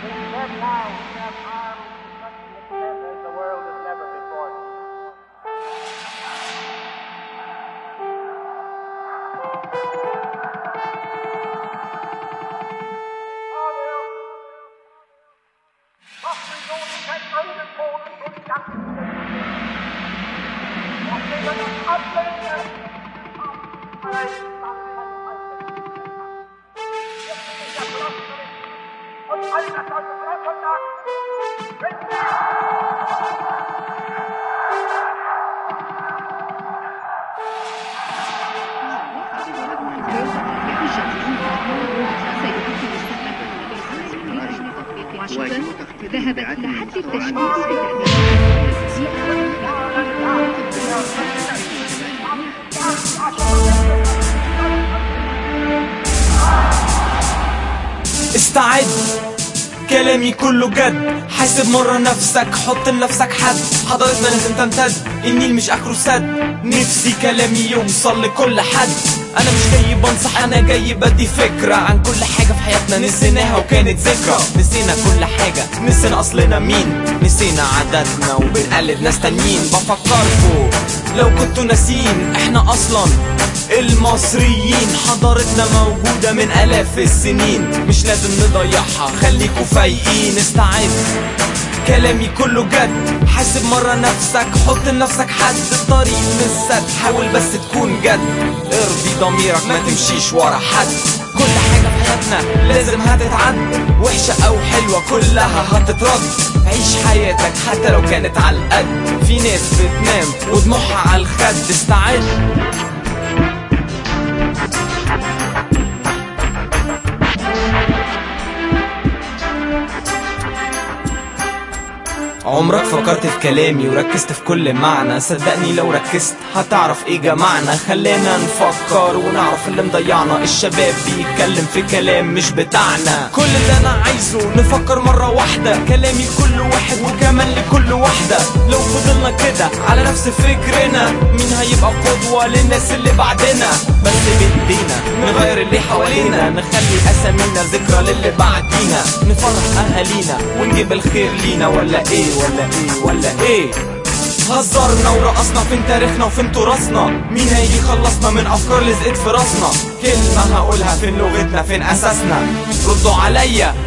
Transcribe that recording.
ذهبت لحد التشكيك استعد، كلامي كله جد. حاسب مرة نفسك، حط لنفسك حد. حضارتنا لازم تمتد، النيل مش اخره سد. نفسي كلامي يوصل لكل حد. انا مش جاي بنصح، انا جاي بدي فكرة عن كل حاجة في حياتنا نسيناها وكانت ذكرى. نسينا كل حاجة، نسينا اصلنا مين، نسينا عاداتنا وبنقلد ناس تانيين. بفكركوا لو كنتوا ناسين، احنا اصلا المصريين. حضارتنا موجودة من آلاف السنين، مش لازم نضيعها، خليكوا فايقين. استعد، كلامي كله جد. حاسب مرة نفسك، حط لنفسك حد. الطريق مش سد، حاول بس تكون جد. ارضي ضميرك، ما تمشيش ورا حد. كل حاجة في حياتنا لازم هتتعد، وحشة او حلوة كلها هتترد. عيش حياتك حتى لو كانت على القد. في ناس بتنام ودموعها على الخد. استعد، عمرك فكرت في كلامي وركزت في كل معنى؟ صدقني لو ركزت هتعرف ايه جمعنا. خلينا نفكر ونعرف اللي مضيعنا. الشباب بيتكلم في كلام مش بتاعنا. كل اللي انا عايزه نفكر مرة واحدة. كلامي لكل واحد وكمان لكل واحدة. لو فضلنا كده على نفس فكرنا، مين هيبقى قدوة للناس اللي بعدنا؟ بس بايدينا نغير اللي حوالينا، نخلي اسامينا ذكرى للي بعدينا. نفرح اهالينا ونجيب الخير لينا. ولا ايه ولا ايه ولا ايه؟ هزرنا ورقصنا، فين تاريخنا وفين تراثنا؟ مين هيجي يخلصنا من افكار لزقت في راسنا؟ كلمة هقولها، فين لغتنا فين اساسنا؟ ردوا عليا،